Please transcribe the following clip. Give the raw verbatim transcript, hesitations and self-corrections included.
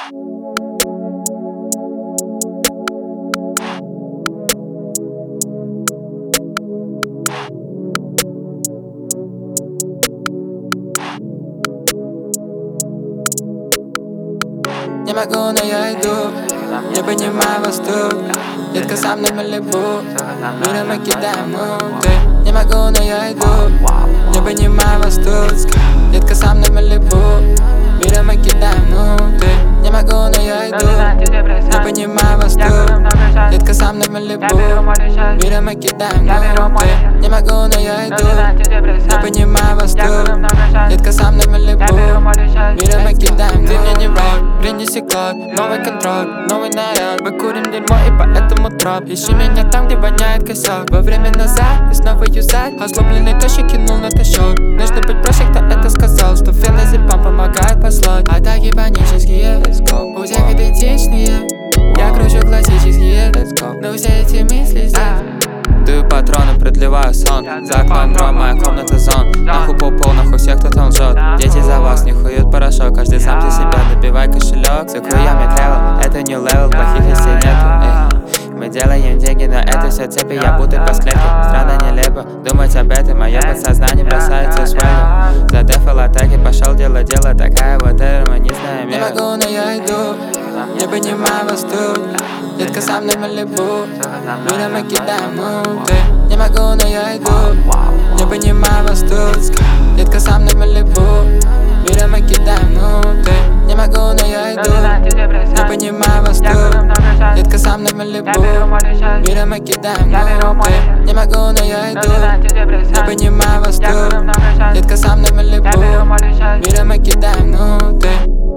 Не могу, но я иду, не понимаю вас тут. Детка, со мной Малибу, мира мы кидаем муты. Не могу, но я иду, не понимаю вас тут. Детка, со мной Малибу, мира мы кидаем муты. Не могу, но я иду, не понимаю вас тут. Детка, со мной Малибу, мира мы кидаем муты. Не могу, но я иду, не понимаю вас тут. Детка, со мной Малибу, мира мы кидаем. Ты мне не враг, принеси клад, новый контроль, новый наряд. Мы курим дерьмо и поэтому троп. Ищи меня там, где воняет косяк. Во время назад и снова юзать. Озлобленный тощий кинул на тащок. Нужно быть проще, кто это сказал, что феназепам помогает послать. Атаки панические, у всех идентичные. Я кручу классические, но все эти мысли здесь. Даю патроны, продлеваю сон. За окном гром, моя комната зон. Нахуй пол-пол, нахуй всех, кто там лжет. Дети за вас не хуют порошок. Каждый сам за себя, добивай кошелек. За хуями travel, это new level, плохих вестей нету. Эй. Мы делаем деньги, но это все цепи. Я будто по склепке, странно нелепо думать об этом. Мое подсознание бросается в свалку. За дефол атаки пошел дело, дело такая вот это, мы не знаем. Не могу, но я иду, не понимаю вас тут. Детка, со мной Малибу, мира мы кидаем муты. Не могу, но я иду, не понимаю вас тут. Детка, со мной Малибу, мира мы кидаем муты. Не могу, но я иду, не понимаю вас тут. Детка, со мной Малибу, мира мы кидаем муты. Не могу, но я иду, не понимаю вас тут. Детка, со мной Малибу, мира мы кидаем муты.